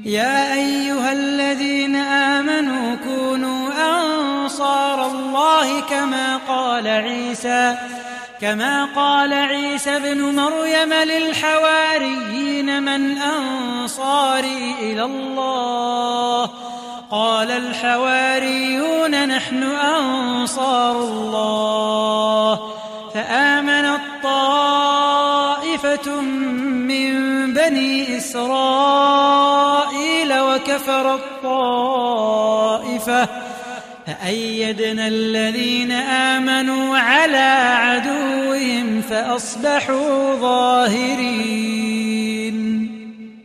يا أيها الذين آمنوا كونوا أنصار الله كما قال عيسى ابن مريم للحواريين من أنصاري إلى الله قال الحواريون نحن أنصار الله فآمنت طائفة من بني إسرائيل وكفرت طائفة فأيدنا الذين آمنوا على عدوهم فأصبحوا ظاهرين.